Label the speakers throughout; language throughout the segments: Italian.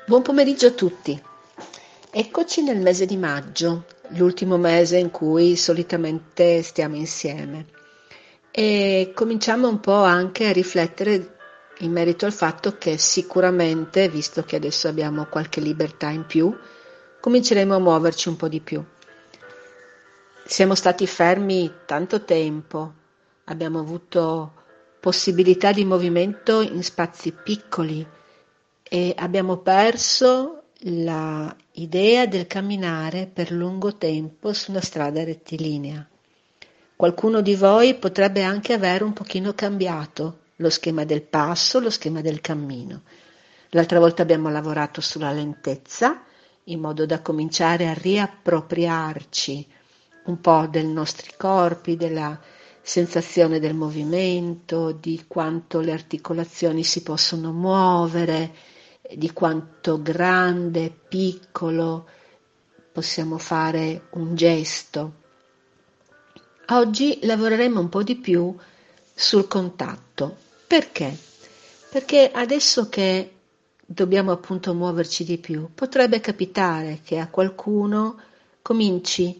Speaker 1: Buon pomeriggio a tutti. Eccoci nel mese di maggio, l'ultimo mese in cui solitamente stiamo insieme e cominciamo un po' anche a riflettere in merito al fatto che sicuramente, visto che adesso abbiamo qualche libertà in più, cominceremo a muoverci un po' di più. Siamo stati fermi tanto tempo, abbiamo avuto possibilità di movimento in spazi piccoli e abbiamo perso l'idea del camminare per lungo tempo su una strada rettilinea. Qualcuno di voi potrebbe anche aver un pochino cambiato lo schema del passo, lo schema del cammino. L'altra volta abbiamo lavorato sulla lentezza, in modo da cominciare a riappropriarci un po' dei nostri corpi, della sensazione del movimento, di quanto le articolazioni si possono muovere, di quanto grande, piccolo possiamo fare un gesto. Oggi lavoreremo un po' di più sul contatto. Perché? Perché adesso che dobbiamo appunto muoverci di più, potrebbe capitare che a qualcuno cominci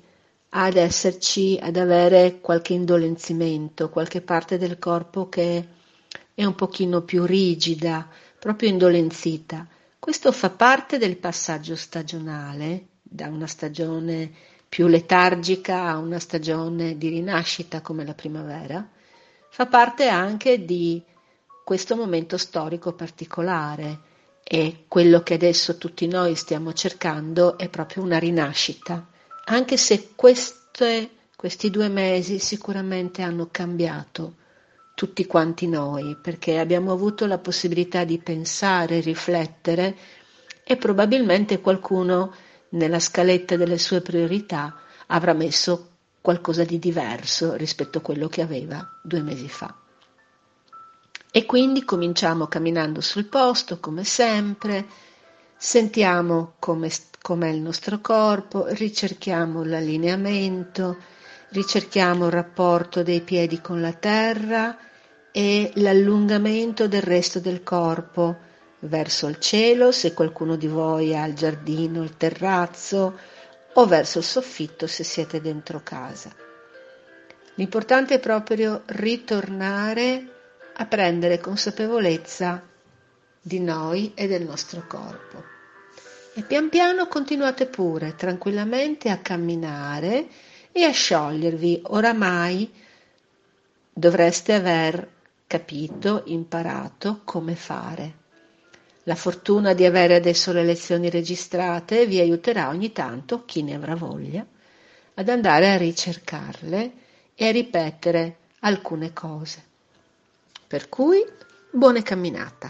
Speaker 1: ad avere qualche indolenzimento, qualche parte del corpo che è un pochino più rigida, proprio indolenzita. Questo fa parte del passaggio stagionale, da una stagione più letargica a una stagione di rinascita come la primavera, fa parte anche di questo momento storico particolare e quello che adesso tutti noi stiamo cercando è proprio una rinascita, anche se questi 2 mesi sicuramente hanno cambiato tutti quanti noi, perché abbiamo avuto la possibilità di pensare, riflettere e probabilmente qualcuno nella scaletta delle sue priorità avrà messo qualcosa di diverso rispetto a quello che aveva 2 mesi fa. E quindi cominciamo camminando sul posto, come sempre, sentiamo com'è il nostro corpo, ricerchiamo l'allineamento, ricerchiamo il rapporto dei piedi con la terra e l'allungamento del resto del corpo verso il cielo, se qualcuno di voi ha il giardino, il terrazzo, o verso il soffitto se siete dentro casa. L'importante è proprio ritornare a prendere consapevolezza di noi e del nostro corpo. E pian piano continuate pure tranquillamente a camminare e a sciogliervi. Oramai dovreste aver capito, imparato come fare. La fortuna di avere adesso le lezioni registrate vi aiuterà ogni tanto, chi ne avrà voglia, ad andare a ricercarle e a ripetere alcune cose. Per cui, buona camminata.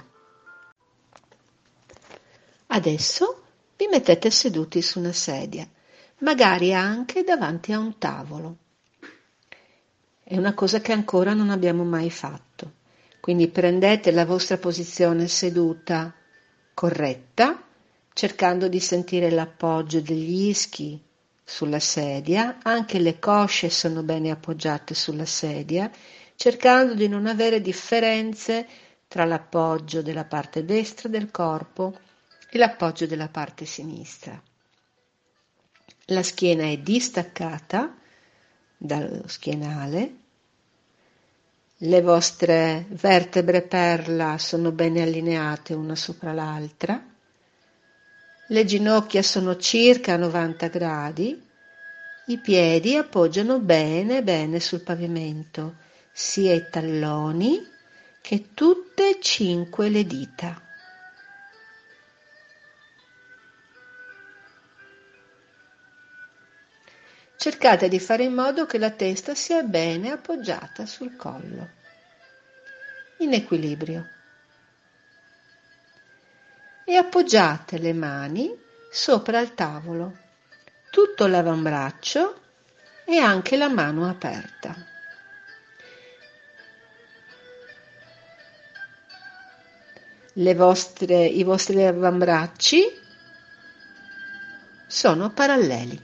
Speaker 1: Adesso vi mettete seduti su una sedia, magari anche davanti a un tavolo. È una cosa che ancora non abbiamo mai fatto. Quindi prendete la vostra posizione seduta corretta, cercando di sentire l'appoggio degli ischi sulla sedia, anche le cosce sono bene appoggiate sulla sedia, cercando di non avere differenze tra l'appoggio della parte destra del corpo e l'appoggio della parte sinistra. La schiena è distaccata dallo schienale, le vostre vertebre perla sono bene allineate una sopra l'altra, le ginocchia sono circa a 90 gradi, i piedi appoggiano bene bene sul pavimento, sia i talloni che tutte e 5 le dita. Cercate di fare in modo che la testa sia bene appoggiata sul collo, in equilibrio. E appoggiate le mani sopra il tavolo, tutto l'avambraccio e anche la mano aperta. I vostri avambracci sono paralleli.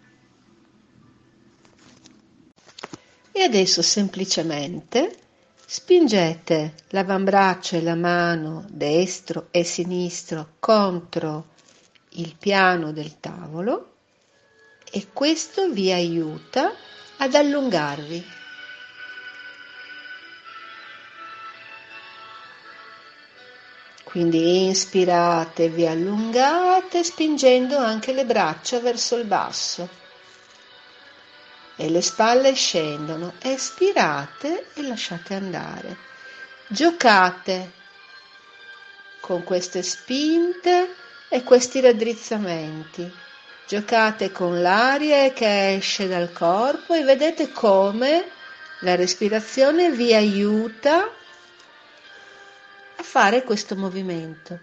Speaker 1: E adesso semplicemente Spingete l'avambraccio e la mano destro e sinistro contro il piano del tavolo e questo vi aiuta ad allungarvi. Quindi inspirate, vi allungate spingendo anche le braccia verso il basso e le spalle scendono. Espirate e lasciate andare. Giocate con queste spinte e questi raddrizzamenti. Giocate con l'aria che esce dal corpo e vedete come la respirazione vi aiuta a fare questo movimento.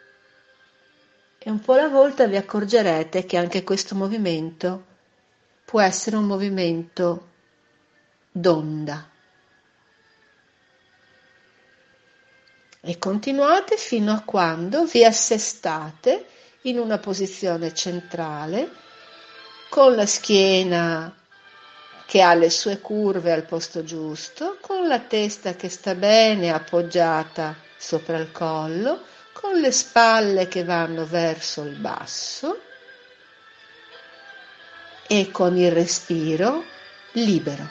Speaker 1: E un po' alla volta vi accorgerete che anche questo movimento può essere un movimento d'onda. E continuate fino a quando vi assestate in una posizione centrale con la schiena che ha le sue curve al posto giusto, con la testa che sta bene appoggiata sopra il collo, con le spalle che vanno verso il basso e con il respiro libero.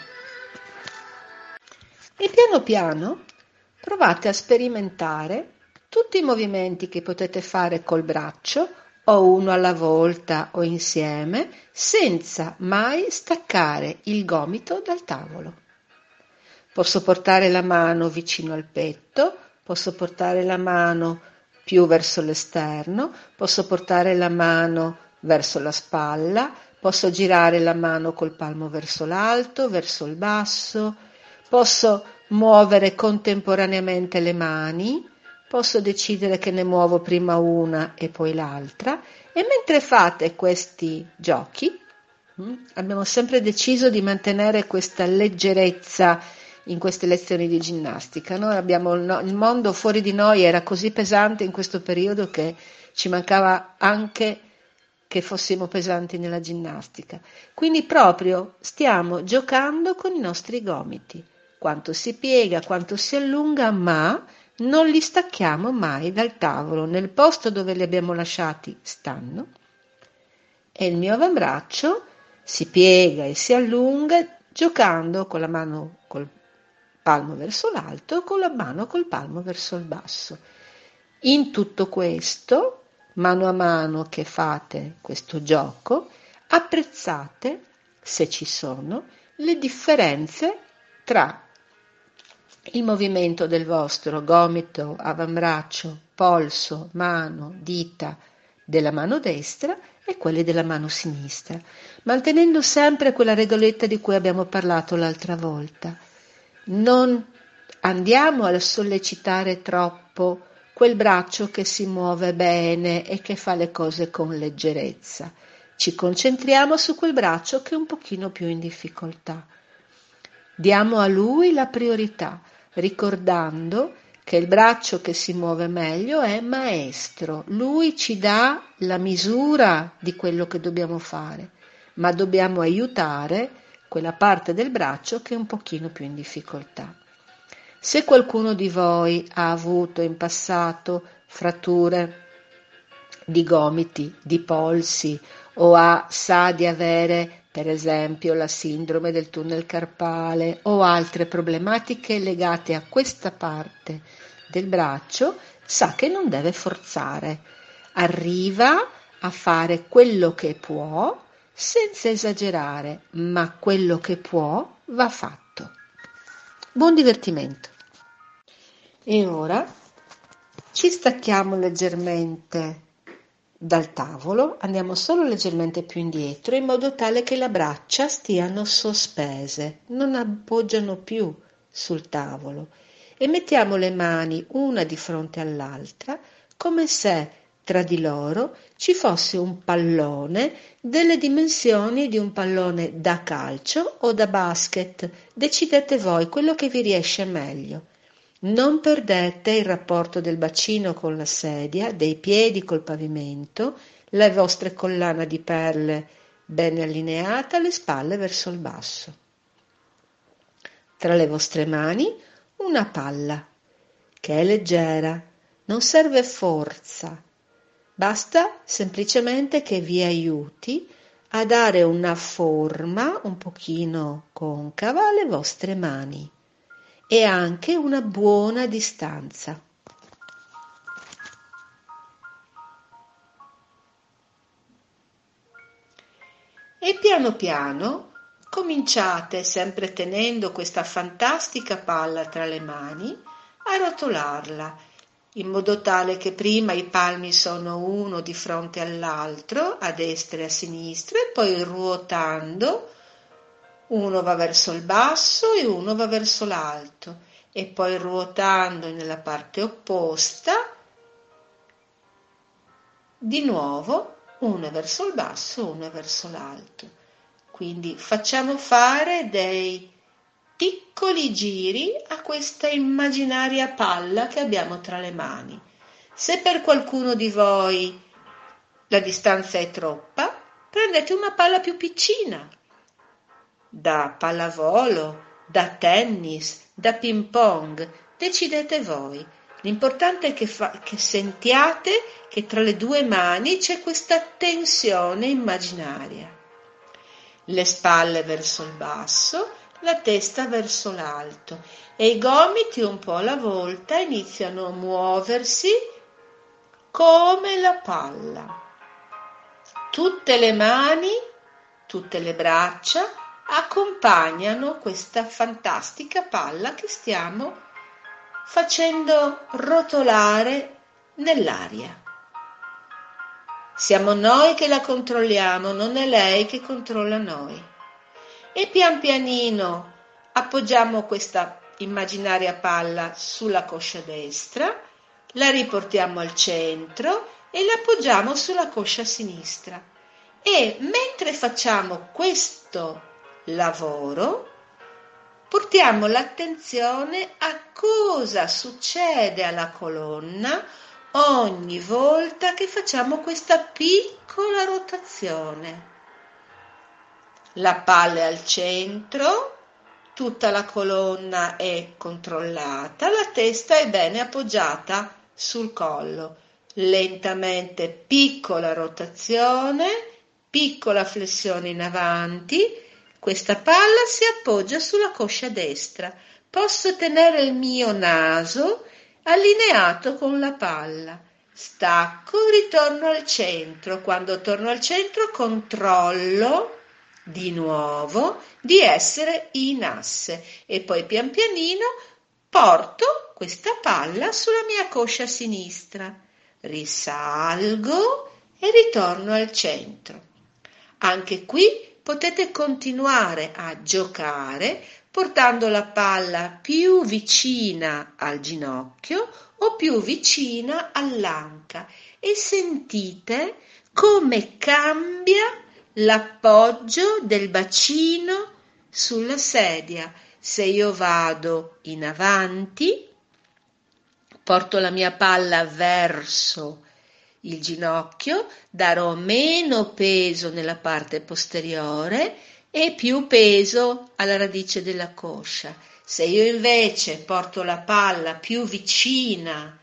Speaker 1: E piano piano provate a sperimentare tutti i movimenti che potete fare col braccio o uno alla volta o insieme senza mai staccare il gomito dal tavolo. Posso portare la mano vicino al petto, posso portare la mano più verso l'esterno, posso portare la mano verso la spalla, posso girare la mano col palmo verso l'alto, verso il basso, posso muovere contemporaneamente le mani, posso decidere che ne muovo prima una e poi l'altra e mentre fate questi giochi abbiamo sempre deciso di mantenere questa leggerezza in queste lezioni di ginnastica. Noi abbiamo il mondo fuori di noi era così pesante in questo periodo che ci mancava anche che fossimo pesanti nella ginnastica. Quindi proprio stiamo giocando con i nostri gomiti, quanto si piega, quanto si allunga, ma non li stacchiamo mai dal tavolo. Nel posto dove li abbiamo lasciati stanno e il mio avambraccio si piega e si allunga giocando con la mano col palmo verso l'alto e con la mano col palmo verso il basso. In tutto questo, mano a mano che fate questo gioco, apprezzate, se ci sono, le differenze tra il movimento del vostro gomito, avambraccio, polso, mano, dita della mano destra e quelli della mano sinistra, mantenendo sempre quella regoletta di cui abbiamo parlato l'altra volta. Non andiamo a sollecitare troppo quel braccio che si muove bene e che fa le cose con leggerezza. Ci concentriamo su quel braccio che è un pochino più in difficoltà. Diamo a lui la priorità, ricordando che il braccio che si muove meglio è maestro. Lui ci dà la misura di quello che dobbiamo fare, ma dobbiamo aiutare quella parte del braccio che è un pochino più in difficoltà. Se qualcuno di voi ha avuto in passato fratture di gomiti, di polsi o sa di avere per esempio la sindrome del tunnel carpale o altre problematiche legate a questa parte del braccio, sa che non deve forzare, arriva a fare quello che può senza esagerare, ma quello che può va fatto. Buon divertimento! E ora ci stacchiamo leggermente dal tavolo, andiamo solo leggermente più indietro in modo tale che le braccia stiano sospese, non appoggiano più sul tavolo e mettiamo le mani una di fronte all'altra come se tra di loro ci fosse un pallone delle dimensioni di un pallone da calcio o da basket. Decidete voi quello che vi riesce meglio. Non perdete il rapporto del bacino con la sedia, dei piedi col pavimento, le vostre collane di perle ben allineata, le spalle verso il basso. Tra le vostre mani una palla che è leggera, non serve forza, basta semplicemente che vi aiuti a dare una forma un pochino concava alle vostre mani e anche una buona distanza. E piano piano cominciate, sempre tenendo questa fantastica palla tra le mani, a rotolarla, in modo tale che prima i palmi sono uno di fronte all'altro, a destra e a sinistra, e poi ruotando, uno va verso il basso e uno va verso l'alto, e poi ruotando nella parte opposta, di nuovo uno è verso il basso, uno è verso l'alto. Quindi facciamo fare dei piccoli giri a questa immaginaria palla che abbiamo tra le mani. Se per qualcuno di voi la distanza è troppa, prendete una palla più piccina, da pallavolo, da tennis, da ping pong, decidete voi. L'importante è che sentiate che tra le due mani c'è questa tensione immaginaria. Le spalle verso il basso, la testa verso l'alto e i gomiti un po' alla volta iniziano a muoversi come la palla. Tutte le mani, tutte le braccia accompagnano questa fantastica palla che stiamo facendo rotolare nell'aria. Siamo noi che la controlliamo, non è lei che controlla noi. E pian pianino appoggiamo questa immaginaria palla sulla coscia destra, la riportiamo al centro e la appoggiamo sulla coscia sinistra. E mentre facciamo questo lavoro, portiamo l'attenzione a cosa succede alla colonna ogni volta che facciamo questa piccola rotazione. La palla è al centro, tutta la colonna è controllata, la testa è bene appoggiata sul collo. Lentamente piccola rotazione, piccola flessione in avanti, questa palla si appoggia sulla coscia destra. Posso tenere il mio naso allineato con la palla. Stacco, ritorno al centro. Quando torno al centro controllo di nuovo di essere in asse e poi pian pianino porto questa palla sulla mia coscia sinistra. Risalgo e ritorno al centro. Anche qui potete continuare a giocare portando la palla più vicina al ginocchio o più vicina all'anca e sentite come cambia l'appoggio del bacino sulla sedia. Se io vado in avanti, porto la mia palla verso il ginocchio, darò meno peso nella parte posteriore e più peso alla radice della coscia. Se io invece porto la palla più vicina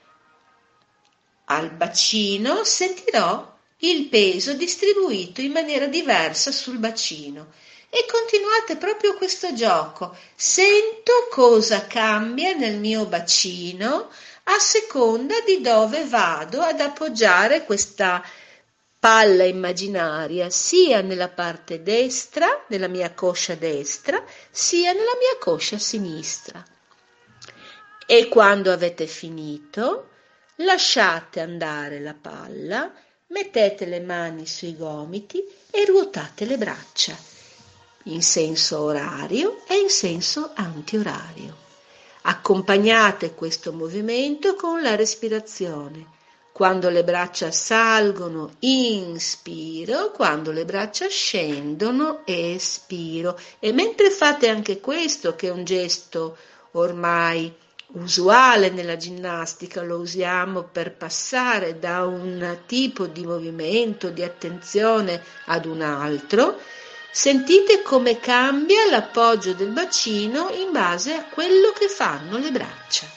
Speaker 1: al bacino, sentirò il peso distribuito in maniera diversa sul bacino. E continuate proprio questo gioco. Sento cosa cambia nel mio bacino a seconda di dove vado ad appoggiare questa palla immaginaria, sia nella parte destra, nella mia coscia destra, sia nella mia coscia sinistra. E quando avete finito, lasciate andare la palla, mettete le mani sui gomiti e ruotate le braccia in senso orario e in senso antiorario. Accompagnate questo movimento con la respirazione. Quando le braccia salgono, inspiro, quando le braccia scendono, espiro. E mentre fate anche questo, che è un gesto ormai usuale nella ginnastica, lo usiamo per passare da un tipo di movimento, di attenzione ad un altro, Sentite come cambia l'appoggio del bacino in base a quello che fanno le braccia.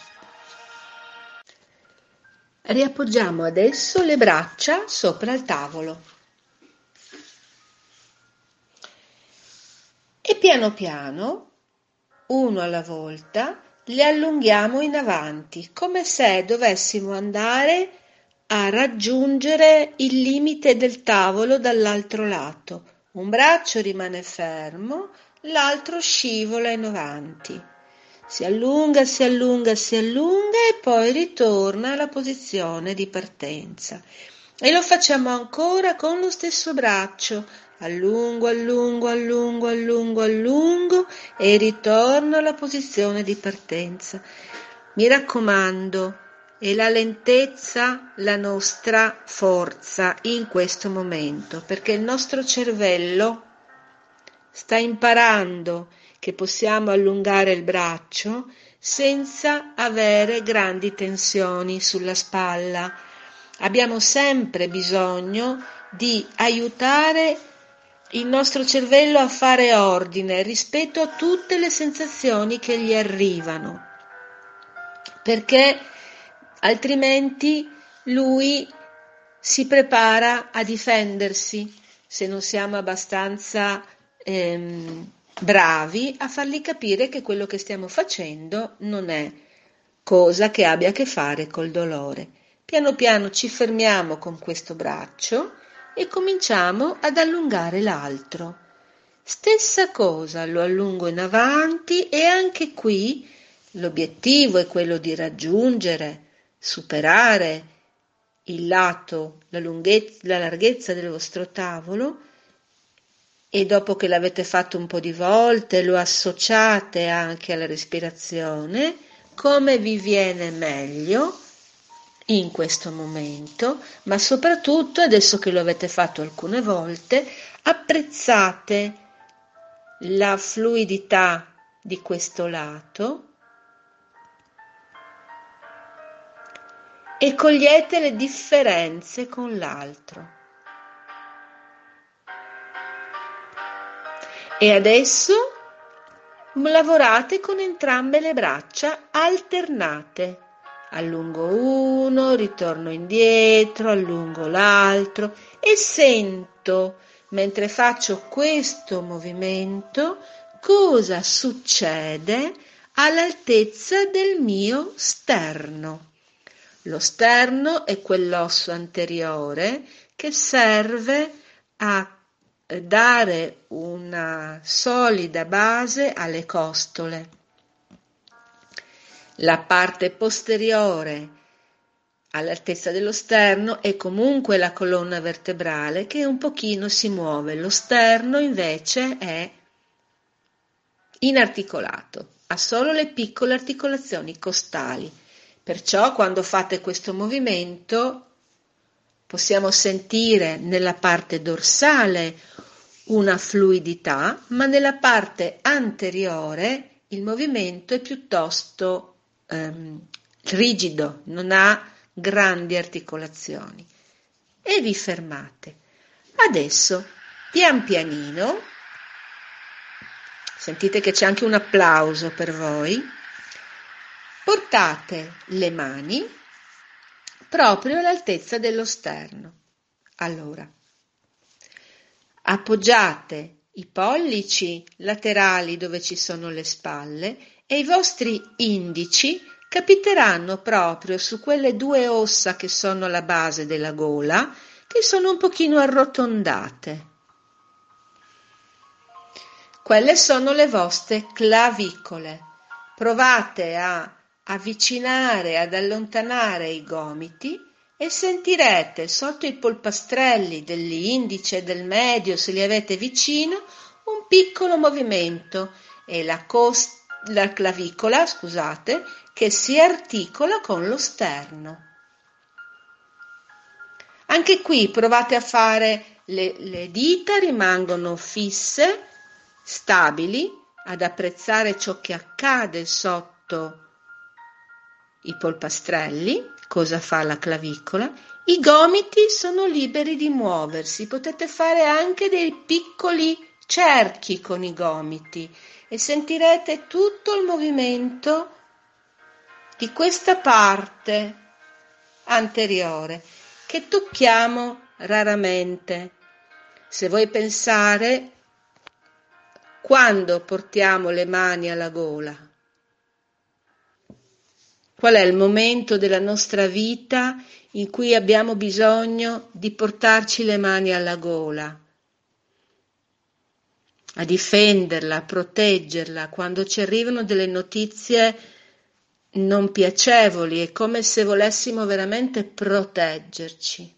Speaker 1: Riappoggiamo adesso le braccia sopra il tavolo e piano piano, uno alla volta, le allunghiamo in avanti, come se dovessimo andare a raggiungere il limite del tavolo dall'altro lato. Un braccio rimane fermo, l'altro scivola in avanti. Si allunga, si allunga, si allunga e poi ritorna alla posizione di partenza. E lo facciamo ancora con lo stesso braccio. Allungo, allungo, allungo, allungo, allungo e ritorno alla posizione di partenza. Mi raccomando, è la lentezza la nostra forza in questo momento, perché il nostro cervello sta imparando che possiamo allungare il braccio senza avere grandi tensioni sulla spalla. Abbiamo sempre bisogno di aiutare il nostro cervello a fare ordine rispetto a tutte le sensazioni che gli arrivano, perché altrimenti lui si prepara a difendersi se non siamo abbastanza bravi a fargli capire che quello che stiamo facendo non è cosa che abbia a che fare col dolore. Piano piano ci fermiamo con questo braccio e cominciamo ad allungare l'altro. Stessa cosa, lo allungo in avanti e anche qui l'obiettivo è quello di raggiungere, superare il lato, la larghezza del vostro tavolo, e dopo che l'avete fatto un po' di volte lo associate anche alla respirazione, come vi viene meglio in questo momento, ma soprattutto adesso che lo avete fatto alcune volte, apprezzate la fluidità di questo lato e cogliete le differenze con l'altro. E adesso lavorate con entrambe le braccia alternate. Allungo uno, ritorno indietro, allungo l'altro e sento, mentre faccio questo movimento, cosa succede all'altezza del mio sterno. Lo sterno è quell'osso anteriore che serve a dare una solida base alle costole. La parte posteriore all'altezza dello sterno è comunque la colonna vertebrale che un pochino si muove. Lo sterno invece è inarticolato, ha solo le piccole articolazioni costali. Perciò quando fate questo movimento possiamo sentire nella parte dorsale una fluidità, ma nella parte anteriore il movimento è piuttosto rigido, non ha grandi articolazioni. E vi fermate. Adesso, pian pianino, sentite che c'è anche un applauso per voi, portate le mani proprio all'altezza dello sterno. Allora, appoggiate i pollici laterali dove ci sono le spalle e i vostri indici capiteranno proprio su quelle due ossa che sono la base della gola, che sono un pochino arrotondate. Quelle sono le vostre clavicole. Provate a avvicinare, ad allontanare i gomiti e sentirete sotto i polpastrelli dell'indice e del medio, se li avete vicino, un piccolo movimento e la clavicola, scusate, che si articola con lo sterno. Anche qui provate a fare, le dita rimangono fisse, stabili, ad apprezzare ciò che accade sotto i polpastrelli, cosa fa la clavicola. I gomiti sono liberi di muoversi, potete fare anche dei piccoli cerchi con i gomiti e sentirete tutto il movimento di questa parte anteriore che tocchiamo raramente. Se vuoi pensare, quando portiamo le mani alla gola, qual è il momento della nostra vita in cui abbiamo bisogno di portarci le mani alla gola, a difenderla, a proteggerla, quando ci arrivano delle notizie non piacevoli, è come se volessimo veramente proteggerci.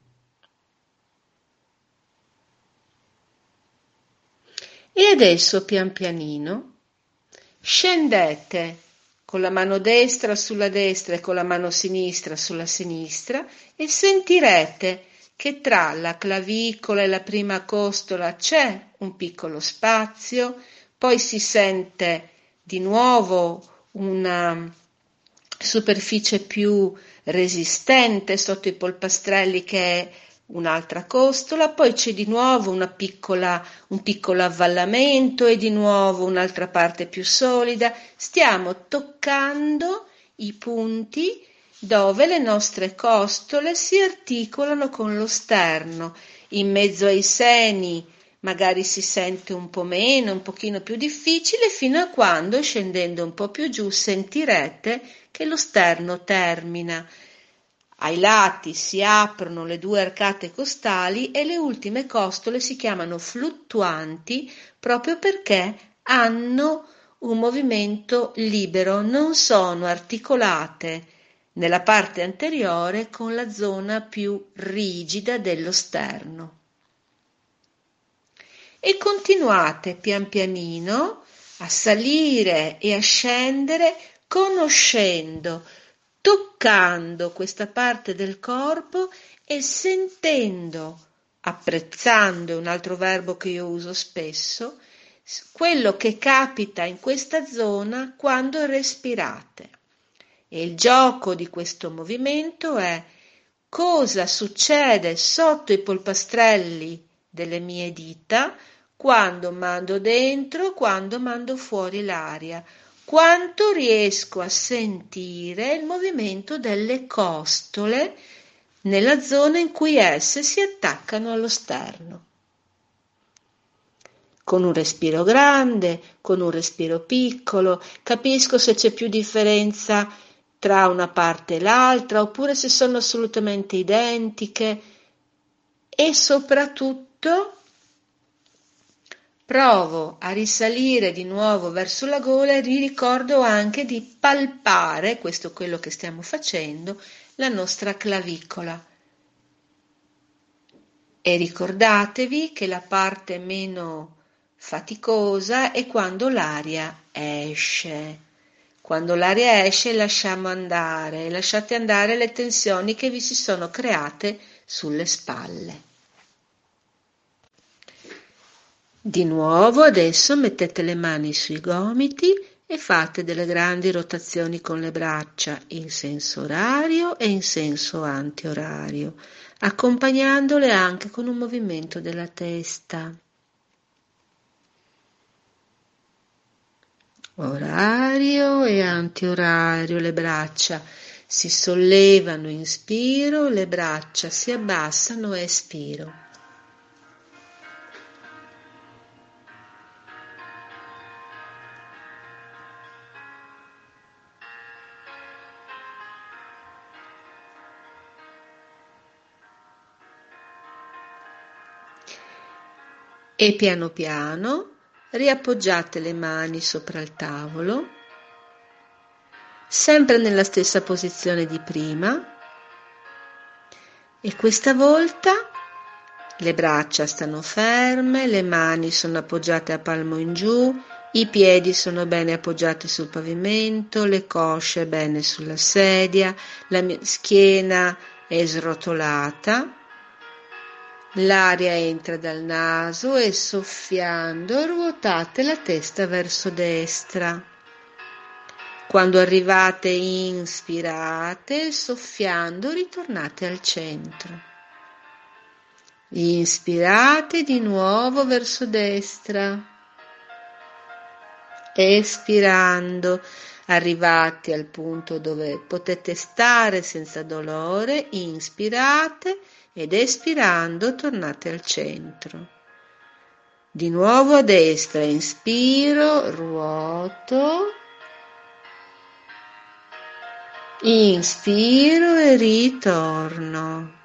Speaker 1: E adesso pian pianino scendete con la mano destra sulla destra e con la mano sinistra sulla sinistra e sentirete che tra la clavicola e la prima costola c'è un piccolo spazio, poi si sente di nuovo una superficie più resistente sotto i polpastrelli che è un'altra costola, poi c'è di nuovo un piccolo avvallamento e di nuovo un'altra parte più solida. Stiamo toccando i punti dove le nostre costole si articolano con lo sterno. In mezzo ai seni magari si sente un po' meno, un pochino più difficile, fino a quando, scendendo un po' più giù, sentirete che lo sterno termina. Ai lati si aprono le due arcate costali e le ultime costole si chiamano fluttuanti proprio perché hanno un movimento libero, non sono articolate nella parte anteriore con la zona più rigida dello sterno. E continuate pian pianino a salire e a scendere conoscendo, toccando questa parte del corpo e sentendo, apprezzando, è un altro verbo che io uso spesso, quello che capita in questa zona quando respirate. E il gioco di questo movimento è cosa succede sotto i polpastrelli delle mie dita quando mando dentro, quando mando fuori l'aria. Quanto riesco a sentire il movimento delle costole nella zona in cui esse si attaccano allo sterno. Con un respiro grande, con un respiro piccolo, capisco se c'è più differenza tra una parte e l'altra, oppure se sono assolutamente identiche e soprattutto provo a risalire di nuovo verso la gola e vi ricordo anche di palpare, questo è quello che stiamo facendo, la nostra clavicola. E ricordatevi che la parte meno faticosa è quando l'aria esce. Quando l'aria esce lasciate andare le tensioni che vi si sono create sulle spalle. Di nuovo adesso mettete le mani sui gomiti e fate delle grandi rotazioni con le braccia in senso orario e in senso antiorario, accompagnandole anche con un movimento della testa. Orario e antiorario, le braccia si sollevano, inspiro, le braccia si abbassano, espiro. E piano piano riappoggiate le mani sopra il tavolo, sempre nella stessa posizione di prima, e questa volta le braccia stanno ferme, le mani sono appoggiate a palmo in giù, i piedi sono bene appoggiati sul pavimento, le cosce bene sulla sedia, la schiena è srotolata. L'aria entra dal naso e soffiando ruotate la testa verso destra. Quando arrivate inspirate e soffiando ritornate al centro. Inspirate di nuovo verso destra. Espirando, arrivati al punto dove potete stare senza dolore, inspirate ed espirando tornate al centro. Di nuovo a destra, inspiro, ruoto, inspiro e ritorno.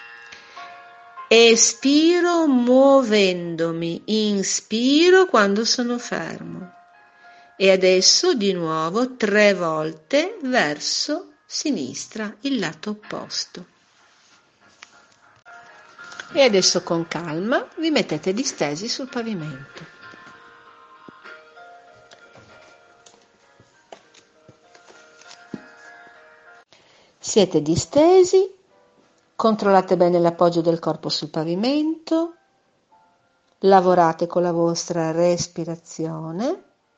Speaker 1: Espiro muovendomi, inspiro quando sono fermo. E adesso di nuovo 3 volte verso sinistra, il lato opposto. E adesso con calma vi mettete distesi sul pavimento. Siete distesi, controllate bene l'appoggio del corpo sul pavimento, lavorate con la vostra respirazione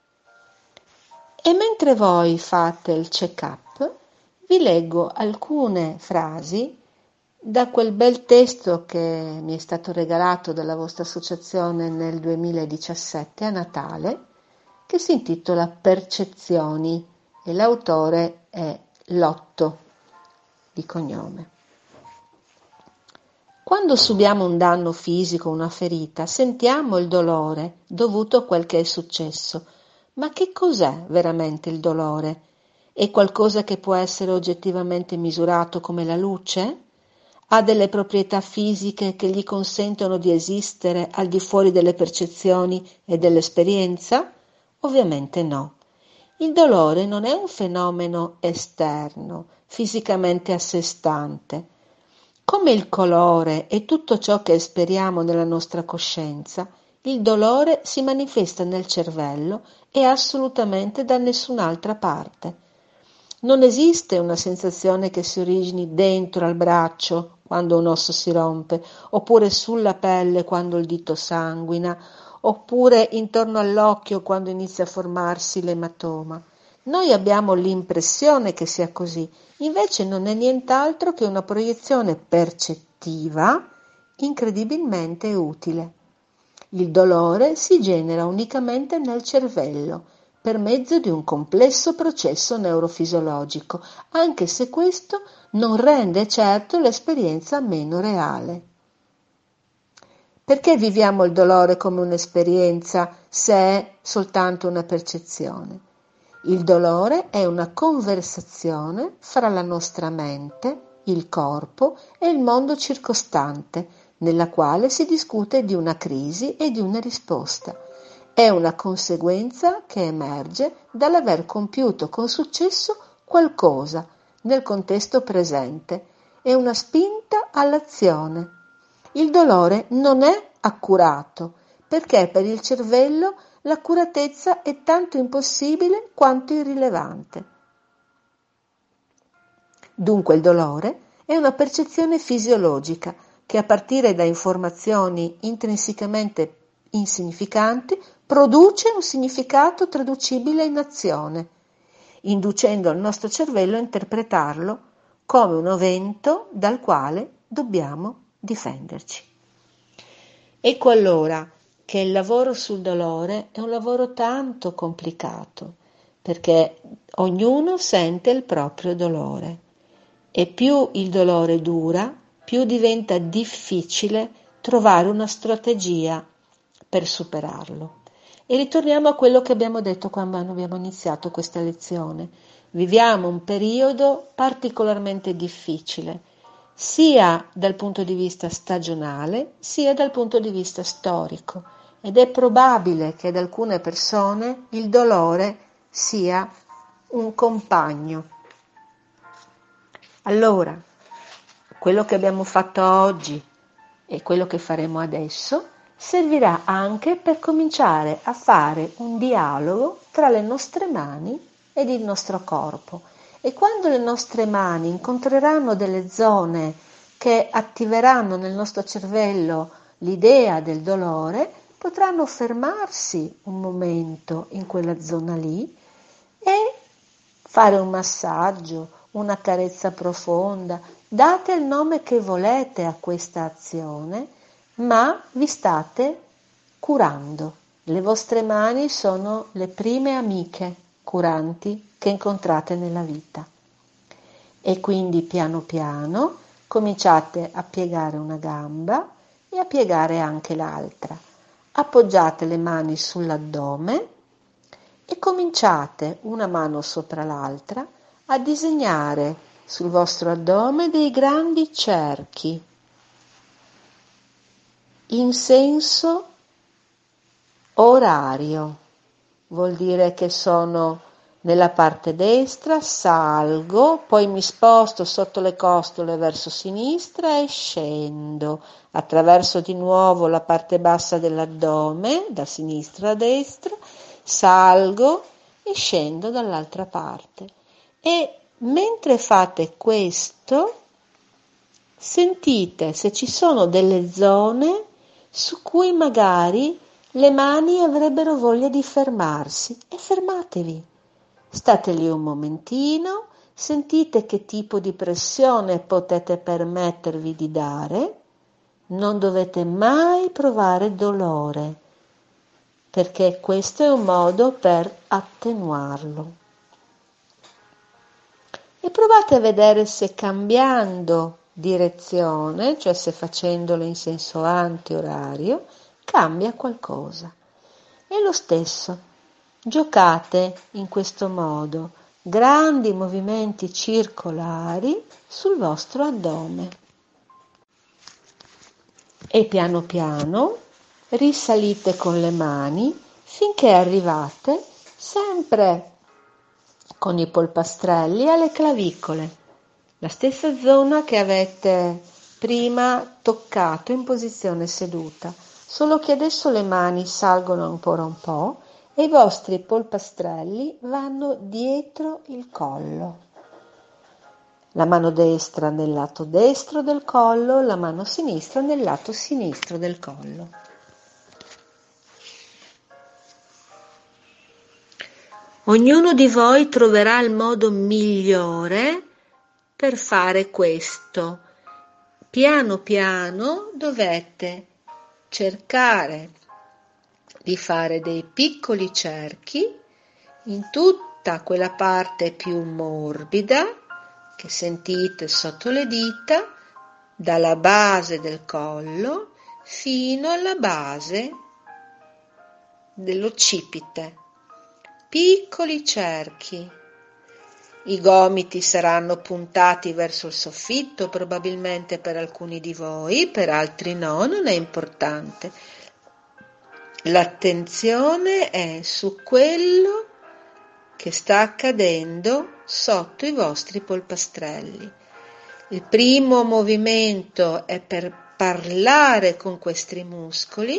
Speaker 1: e mentre voi fate il check-up vi leggo alcune frasi da quel bel testo che mi è stato regalato dalla vostra associazione nel 2017 a Natale, che si intitola Percezioni e l'autore è Lotto di cognome. Quando subiamo un danno fisico, una ferita, sentiamo il dolore dovuto a quel che è successo. Ma che cos'è veramente il dolore? È qualcosa che può essere oggettivamente misurato come la luce? Ha delle proprietà fisiche che gli consentono di esistere al di fuori delle percezioni e dell'esperienza? Ovviamente no. Il dolore non è un fenomeno esterno, fisicamente a sé stante. Come il colore e tutto ciò che esperiamo nella nostra coscienza, il dolore si manifesta nel cervello e assolutamente da nessun'altra parte. Non esiste una sensazione che si origini dentro al braccio quando un osso si rompe, oppure sulla pelle quando il dito sanguina, oppure intorno all'occhio quando inizia a formarsi l'ematoma. Noi abbiamo l'impressione che sia così, invece non è nient'altro che una proiezione percettiva incredibilmente utile. Il dolore si genera unicamente nel cervello, per mezzo di un complesso processo neurofisiologico, anche se questo non rende certo l'esperienza meno reale. Perché viviamo il dolore come un'esperienza se è soltanto una percezione? Il dolore è una conversazione fra la nostra mente, il corpo e il mondo circostante, nella quale si discute di una crisi e di una risposta. È una conseguenza che emerge dall'aver compiuto con successo qualcosa nel contesto presente. È una spinta all'azione. Il dolore non è accurato, perché per il cervello l'accuratezza è tanto impossibile quanto irrilevante. Dunque il dolore è una percezione fisiologica che a partire da informazioni intrinsecamente insignificanti produce un significato traducibile in azione, inducendo il nostro cervello a interpretarlo come un evento dal quale dobbiamo difenderci. Ecco allora che il lavoro sul dolore è un lavoro tanto complicato, perché ognuno sente il proprio dolore e più il dolore dura, più diventa difficile trovare una strategia per superarlo. E ritorniamo a quello che abbiamo detto quando abbiamo iniziato questa lezione. Viviamo un periodo particolarmente difficile, sia dal punto di vista stagionale, sia dal punto di vista storico, ed è probabile che ad alcune persone il dolore sia un compagno. Allora, quello che abbiamo fatto oggi e quello che faremo adesso servirà anche per cominciare a fare un dialogo tra le nostre mani ed il nostro corpo. E quando le nostre mani incontreranno delle zone che attiveranno nel nostro cervello l'idea del dolore, potranno fermarsi un momento in quella zona lì e fare un massaggio, una carezza profonda. Date il nome che volete a questa azione, ma vi state curando. Le vostre mani sono le prime amiche curanti che incontrate nella vita. E quindi piano piano cominciate a piegare una gamba e a piegare anche l'altra. Appoggiate le mani sull'addome e cominciate una mano sopra l'altra a disegnare sul vostro addome dei grandi cerchi in senso orario. Vuol dire che sono nella parte destra, salgo, poi mi sposto sotto le costole verso sinistra e scendo. Attraverso di nuovo la parte bassa dell'addome, da sinistra a destra, salgo e scendo dall'altra parte. E mentre fate questo, sentite se ci sono delle zone su cui magari le mani avrebbero voglia di fermarsi e fermatevi. State lì un momentino, sentite che tipo di pressione potete permettervi di dare, non dovete mai provare dolore, perché questo è un modo per attenuarlo. E provate a vedere se cambiando direzione, cioè se facendolo in senso antiorario, cambia qualcosa. E lo stesso. Giocate in questo modo grandi movimenti circolari sul vostro addome e piano piano risalite con le mani finché arrivate sempre con i polpastrelli alle clavicole, la stessa zona che avete prima toccato in posizione seduta, solo che adesso le mani salgono ancora un po' e i vostri polpastrelli vanno dietro il collo. La mano destra nel lato destro del collo, la mano sinistra nel lato sinistro del collo. Ognuno di voi troverà il modo migliore per fare questo. Piano piano dovete cercare di fare dei piccoli cerchi in tutta quella parte più morbida che sentite sotto le dita, dalla base del collo fino alla base dell'occipite. Piccoli cerchi. I gomiti saranno puntati verso il soffitto, probabilmente per alcuni di voi, per altri no, non è importante. L'attenzione è su quello che sta accadendo sotto i vostri polpastrelli. Il primo movimento è per parlare con questi muscoli,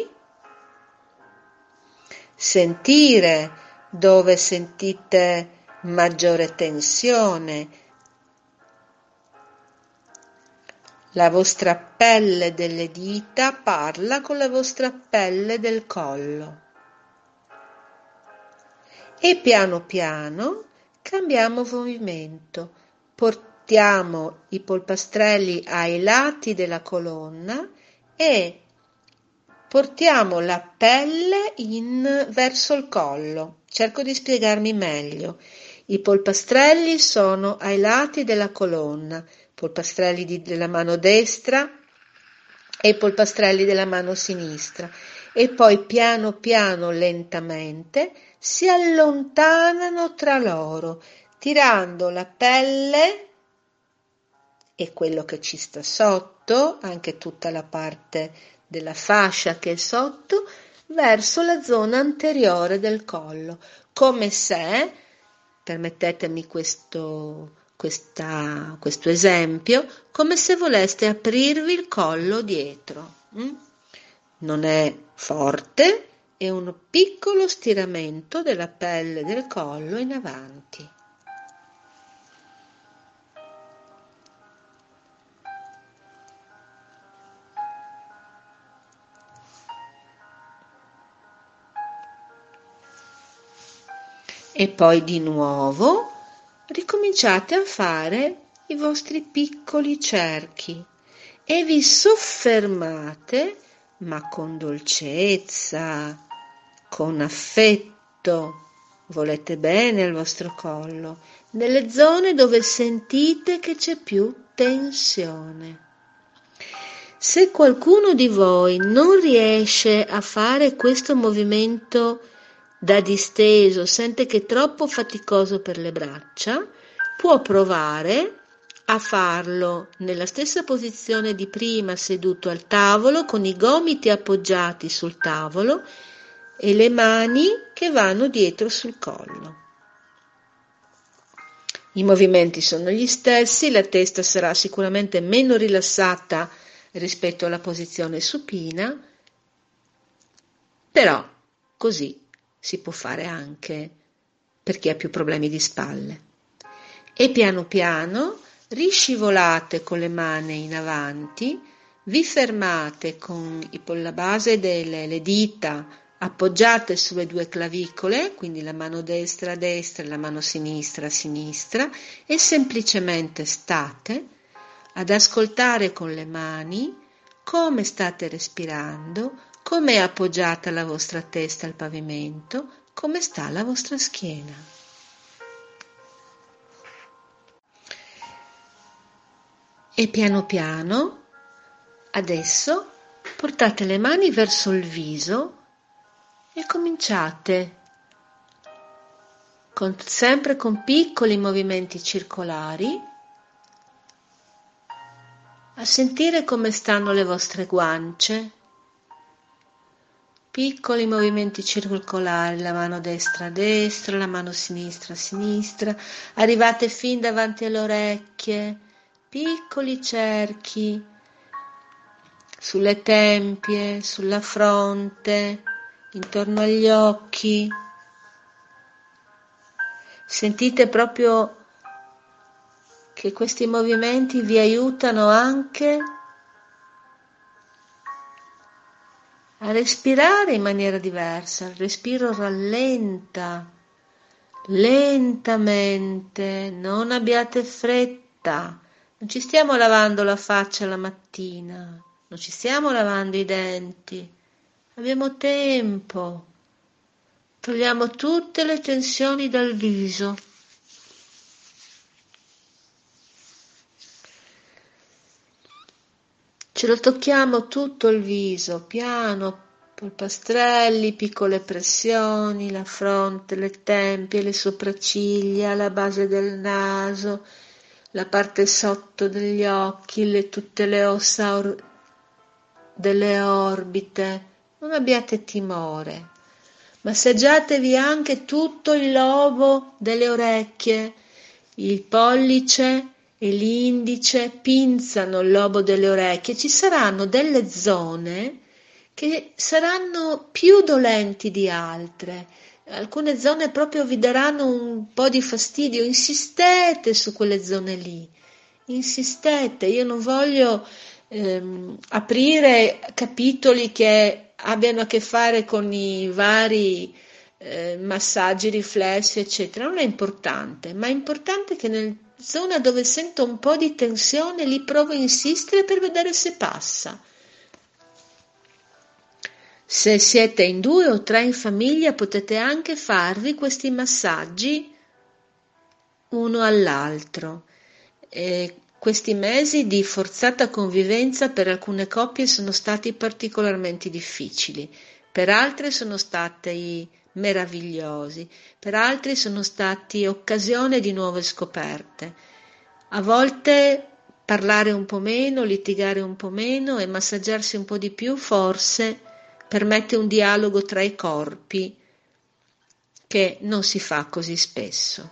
Speaker 1: sentire dove sentite maggiore tensione, la vostra pelle delle dita parla con la vostra pelle del collo e piano piano cambiamo movimento, portiamo i polpastrelli ai lati della colonna e portiamo la pelle verso il collo. Cerco di spiegarmi meglio. I polpastrelli sono ai lati della colonna, polpastrelli della mano destra e polpastrelli della mano sinistra, e poi piano piano lentamente si allontanano tra loro, tirando la pelle e quello che ci sta sotto, anche tutta la parte della fascia che è sotto, verso la zona anteriore del collo, come se, permettetemi questo esempio, come se voleste aprirvi il collo dietro. Non è forte, è un piccolo stiramento della pelle del collo in avanti. E poi di nuovo ricominciate a fare i vostri piccoli cerchi e vi soffermate ma con dolcezza, con affetto. Volete bene al vostro collo, nelle zone dove sentite che c'è più tensione. Se qualcuno di voi non riesce a fare questo movimento da disteso, sente che è troppo faticoso per le braccia, può provare a farlo nella stessa posizione di prima, seduto al tavolo, con i gomiti appoggiati sul tavolo e le mani che vanno dietro sul collo. I movimenti sono gli stessi, la testa sarà sicuramente meno rilassata rispetto alla posizione supina, però così si può fare anche per chi ha più problemi di spalle. E piano piano riscivolate con le mani in avanti, vi fermate con la base delle dita appoggiate sulle due clavicole, quindi la mano destra a destra e la mano sinistra a sinistra, e semplicemente state ad ascoltare con le mani come state respirando, come è appoggiata la vostra testa al pavimento, come sta la vostra schiena. E piano piano, adesso, portate le mani verso il viso e cominciate sempre con piccoli movimenti circolari a sentire come stanno le vostre guance. Piccoli movimenti circolari, la mano destra a destra, la mano sinistra a sinistra, arrivate fin davanti alle orecchie, piccoli cerchi sulle tempie, sulla fronte, intorno agli occhi. Sentite proprio che questi movimenti vi aiutano anche a respirare in maniera diversa. Il respiro rallenta lentamente, non abbiate fretta. Non ci stiamo lavando la faccia la mattina, non ci stiamo lavando i denti, abbiamo tempo. Togliamo tutte le tensioni dal viso. Ce lo tocchiamo tutto il viso, piano, polpastrelli, piccole pressioni, la fronte, le tempie, le sopracciglia, la base del naso, la parte sotto degli occhi, tutte le ossa delle orbite. Non abbiate timore. Massaggiatevi anche tutto il lobo delle orecchie, il pollice e l'indice pinzano il lobo delle orecchie. Ci saranno delle zone che saranno più dolenti di altre. Alcune zone proprio vi daranno un po' di fastidio. Insistete su quelle zone lì. Insistete. Io non voglio aprire capitoli che abbiano a che fare con i vari massaggi, riflessi, eccetera. Non è importante, ma è importante che nel zona dove sento un po' di tensione lì provo a insistere per vedere se passa. Se siete in 2 o 3 in famiglia potete anche farvi questi massaggi uno all'altro. Questi mesi di forzata convivenza per alcune coppie sono stati particolarmente difficili, per altre sono stati meravigliosi, per altri sono stati occasione di nuove scoperte. A volte parlare un po' meno, litigare un po' meno e massaggiarsi un po' di più forse permette un dialogo tra i corpi che non si fa così spesso.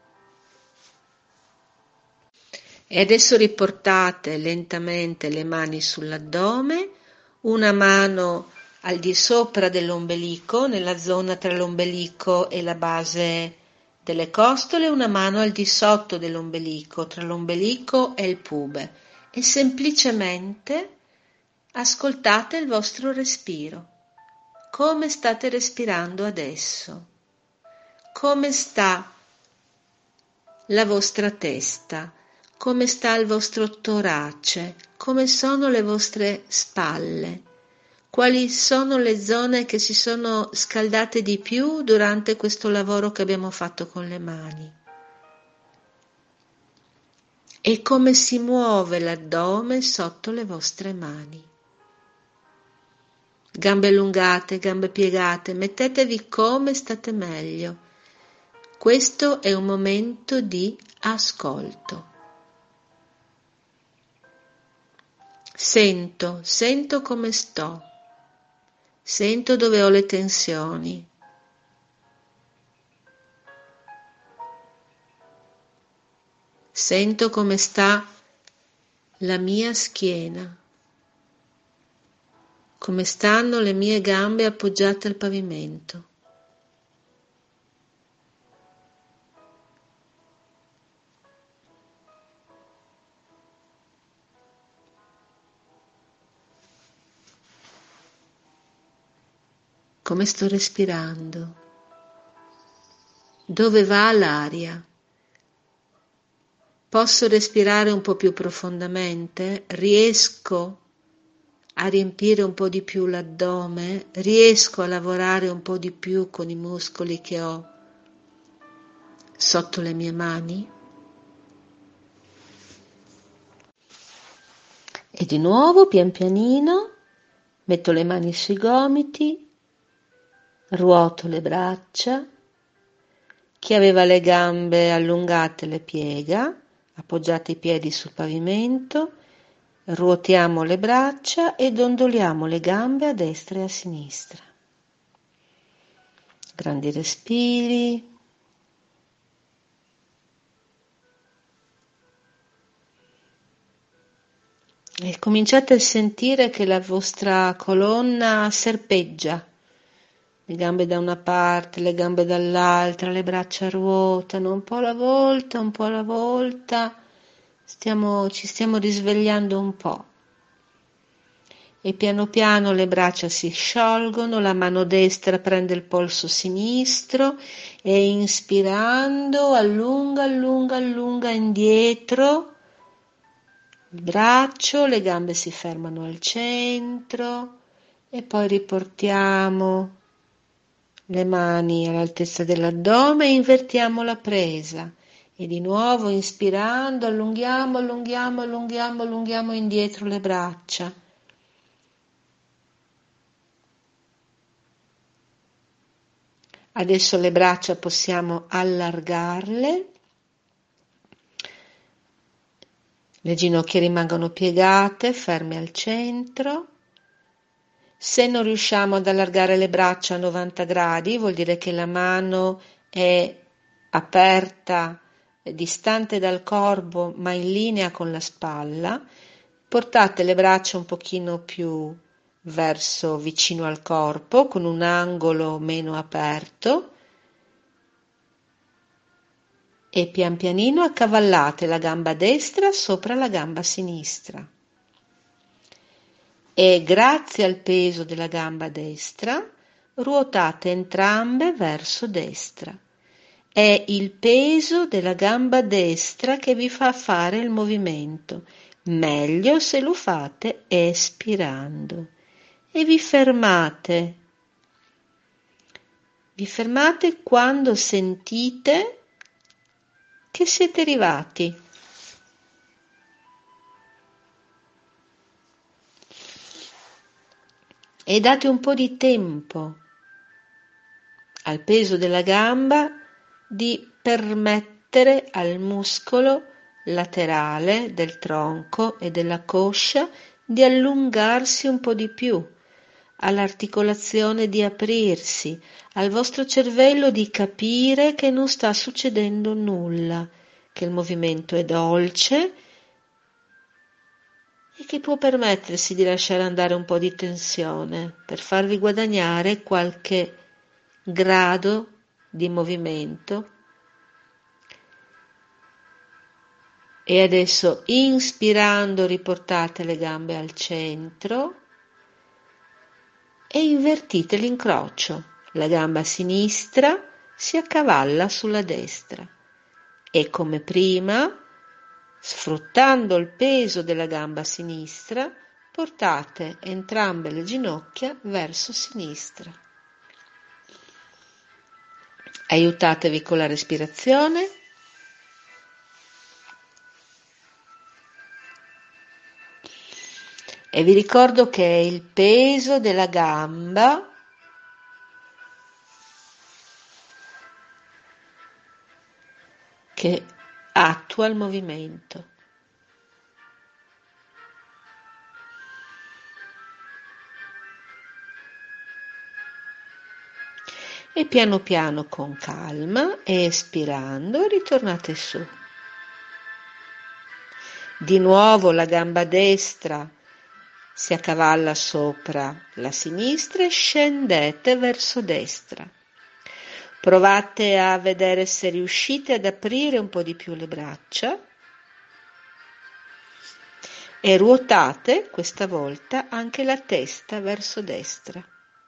Speaker 1: E adesso riportate lentamente le mani sull'addome, una mano al di sopra dell'ombelico, nella zona tra l'ombelico e la base delle costole, una mano al di sotto dell'ombelico, tra l'ombelico e il pube, e semplicemente ascoltate il vostro respiro. Come state respirando adesso? Come sta la vostra testa? Come sta il vostro torace? Come sono le vostre spalle? quali sono le zone che si sono scaldate di più durante questo lavoro che abbiamo fatto con le mani e come si muove l'addome sotto le vostre mani. Gambe allungate, gambe piegate, mettetevi come state meglio. Questo è un momento di ascolto. Sento come sto, sento dove ho le tensioni. Sento come sta la mia schiena, come stanno le mie gambe appoggiate al pavimento. Come sto respirando? Dove va l'aria? Posso respirare un po' più profondamente? Riesco a riempire un po' di più l'addome? Riesco a lavorare un po' di più con i muscoli che ho sotto le mie mani? E di nuovo, pian pianino, metto le mani sui gomiti, ruoto le braccia. Chi aveva le gambe allungate le piega, appoggiate i piedi sul pavimento, ruotiamo le braccia e dondoliamo le gambe a destra e a sinistra. Grandi respiri. E cominciate a sentire che la vostra colonna serpeggia. Le gambe da una parte, le gambe dall'altra, le braccia ruotano un po' alla volta, un po' alla volta. Ci stiamo risvegliando un po'. E piano piano le braccia si sciolgono, la mano destra prende il polso sinistro e inspirando allunga, allunga, allunga indietro il braccio, le gambe si fermano al centro e poi riportiamo le mani all'altezza dell'addome e invertiamo la presa. E di nuovo inspirando allunghiamo, allunghiamo, allunghiamo, allunghiamo indietro le braccia. Adesso le braccia possiamo allargarle, le ginocchia rimangono piegate, ferme al centro. Se non riusciamo ad allargare le braccia a 90 gradi, vuol dire che la mano è aperta, distante dal corpo, ma in linea con la spalla. Portate le braccia un pochino più verso vicino al corpo, con un angolo meno aperto. E pian pianino accavallate la gamba destra sopra la gamba sinistra. E grazie al peso della gamba destra ruotate entrambe verso destra. È il peso della gamba destra che vi fa fare il movimento. Meglio se lo fate espirando. E vi fermate. Vi fermate quando sentite che siete arrivati. E date un po' di tempo al peso della gamba di permettere al muscolo laterale del tronco e della coscia di allungarsi un po' di più, all'articolazione di aprirsi, al vostro cervello di capire che non sta succedendo nulla, che il movimento è dolce e che può permettersi di lasciare andare un po' di tensione per farvi guadagnare qualche grado di movimento. E adesso inspirando riportate le gambe al centro e invertite l'incrocio. La gamba sinistra si accavalla sulla destra e come prima, sfruttando il peso della gamba sinistra, portate entrambe le ginocchia verso sinistra. Aiutatevi con la respirazione. E vi ricordo che è il peso della gamba che attua il movimento. E piano piano con calma, espirando, ritornate su. Di nuovo la gamba destra si accavalla sopra la sinistra e scendete verso destra. Provate a vedere se riuscite ad aprire un po' di più le braccia e ruotate questa volta anche la testa verso destra.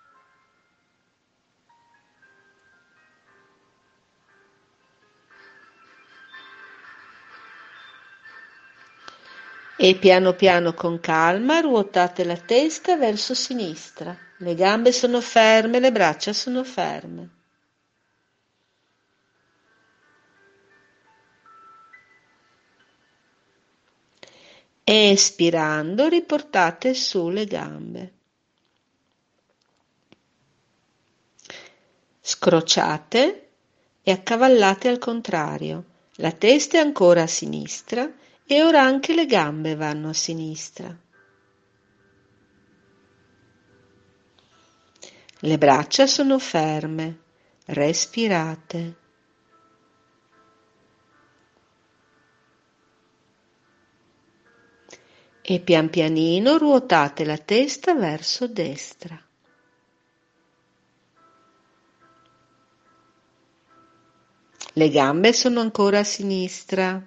Speaker 1: E piano piano con calma ruotate la testa verso sinistra. Le gambe sono ferme, le braccia sono ferme. Espirando riportate su le gambe. Scrociate e accavallate al contrario. La testa è ancora a sinistra e ora anche le gambe vanno a sinistra. Le braccia sono ferme. Respirate. E pian pianino ruotate la testa verso destra. Le gambe sono ancora a sinistra.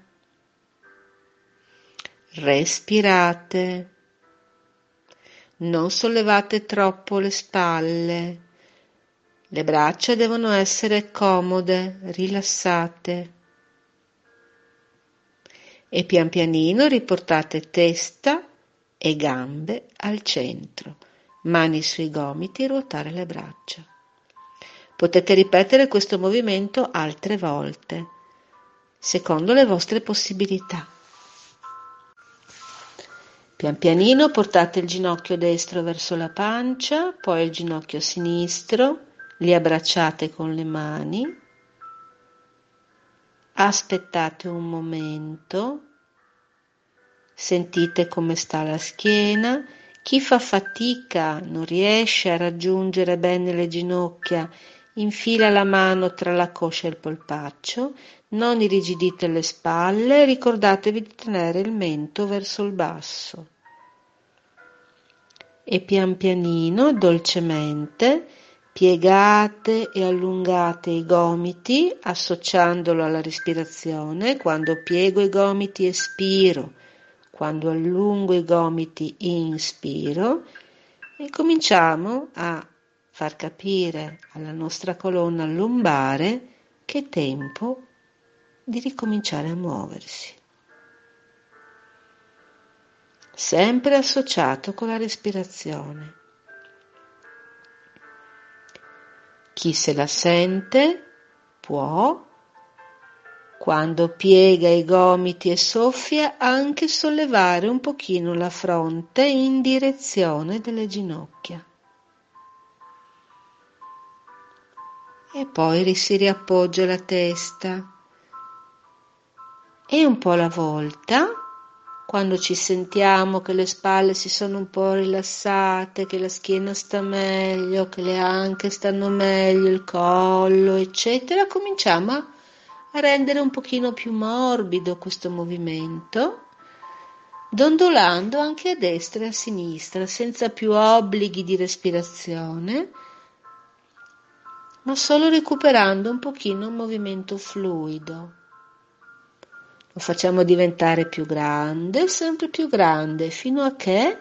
Speaker 1: Respirate. Non sollevate troppo le spalle. Le braccia devono essere comode, rilassate. E pian pianino riportate testa e gambe al centro. Mani sui gomiti e ruotare le braccia. Potete ripetere questo movimento altre volte, secondo le vostre possibilità. Pian pianino portate il ginocchio destro verso la pancia, poi il ginocchio sinistro, li abbracciate con le mani. Aspettate un momento, sentite come sta la schiena. Chi fa fatica, non riesce a raggiungere bene le ginocchia, infila la mano tra la coscia e il polpaccio, non irrigidite le spalle, ricordatevi di tenere il mento verso il basso. E pian pianino, dolcemente, piegate e allungate i gomiti, associandolo alla respirazione. Quando piego i gomiti espiro, quando allungo i gomiti inspiro, e cominciamo a far capire alla nostra colonna lombare che è tempo di ricominciare a muoversi. Sempre associato con la respirazione. Chi se la sente può, quando piega i gomiti e soffia, anche sollevare un pochino la fronte in direzione delle ginocchia. E poi si riappoggia la testa. E un po' alla volta, quando ci sentiamo che le spalle si sono un po' rilassate, che la schiena sta meglio, che le anche stanno meglio, il collo, eccetera, cominciamo a rendere un pochino più morbido questo movimento, dondolando anche a destra e a sinistra, senza più obblighi di respirazione, ma solo recuperando un pochino un movimento fluido. Lo facciamo diventare più grande, sempre più grande, fino a che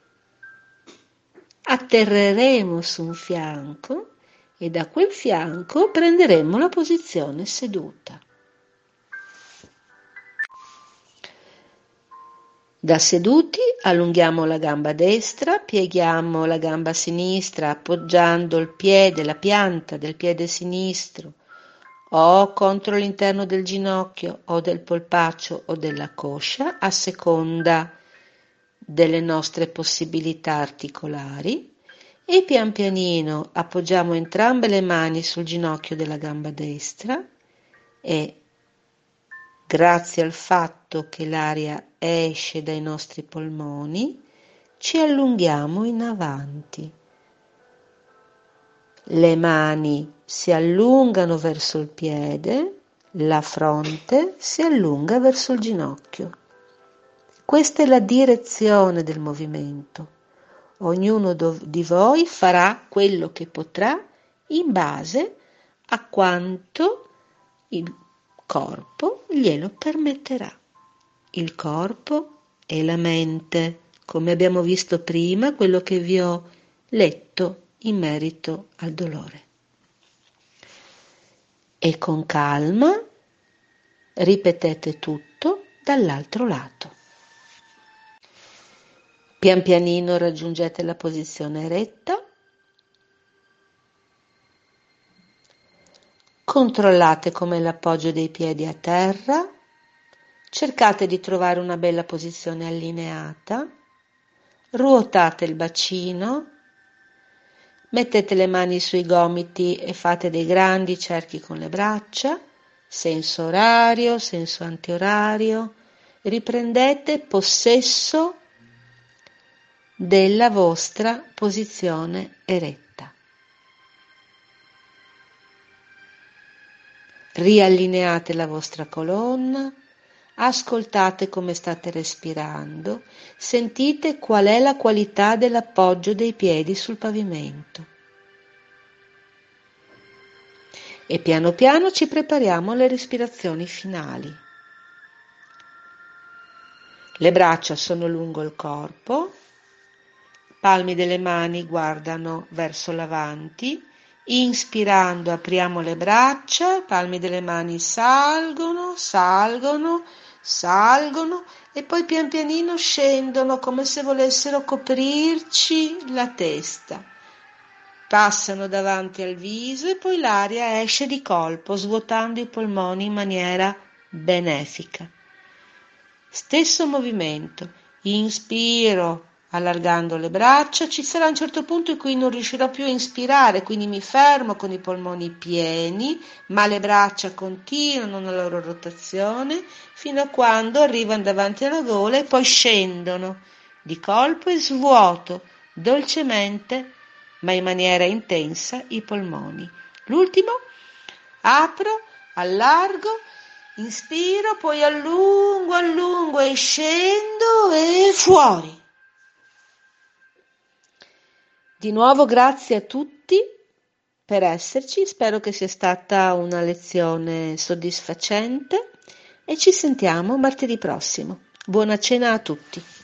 Speaker 1: atterreremo su un fianco e da quel fianco prenderemo la posizione seduta. Da seduti allunghiamo la gamba destra, pieghiamo la gamba sinistra appoggiando il piede, la pianta del piede sinistro o contro l'interno del ginocchio o del polpaccio o della coscia, a seconda delle nostre possibilità articolari, e pian pianino appoggiamo entrambe le mani sul ginocchio della gamba destra e, grazie al fatto che l'aria esce dai nostri polmoni, ci allunghiamo in avanti. Le mani si allungano verso il piede, la fronte si allunga verso il ginocchio. Questa è la direzione del movimento. Ognuno di voi farà quello che potrà in base a quanto il corpo glielo permetterà. Il corpo e la mente, come abbiamo visto prima, quello che vi ho letto in merito al dolore. E con calma ripetete tutto dall'altro lato. Pian pianino raggiungete la posizione eretta. Controllate com'è l'appoggio dei piedi a terra. Cercate di trovare una bella posizione allineata. Ruotate il bacino. Mettete le mani sui gomiti e fate dei grandi cerchi con le braccia, senso orario, senso antiorario. Riprendete possesso della vostra posizione eretta. Riallineate la vostra colonna, ascoltate come state respirando, sentite qual è la qualità dell'appoggio dei piedi sul pavimento. E piano piano ci prepariamo alle respirazioni finali. Le braccia sono lungo il corpo, i palmi delle mani guardano verso l'avanti. Inspirando apriamo le braccia, i palmi delle mani salgono, salgono, salgono e poi pian pianino scendono come se volessero coprirci la testa. Passano davanti al viso e poi l'aria esce di colpo, svuotando i polmoni in maniera benefica. Stesso movimento, inspiro allargando le braccia, ci sarà un certo punto in cui non riuscirò più a inspirare, quindi mi fermo con i polmoni pieni, ma le braccia continuano la loro rotazione fino a quando arrivano davanti alla gola e poi scendono di colpo e svuoto dolcemente, ma in maniera intensa, i polmoni. L'ultimo, apro, allargo, inspiro, poi allungo, allungo e scendo e fuori. Di nuovo grazie a tutti per esserci, spero che sia stata una lezione soddisfacente e ci sentiamo martedì prossimo. Buona cena a tutti.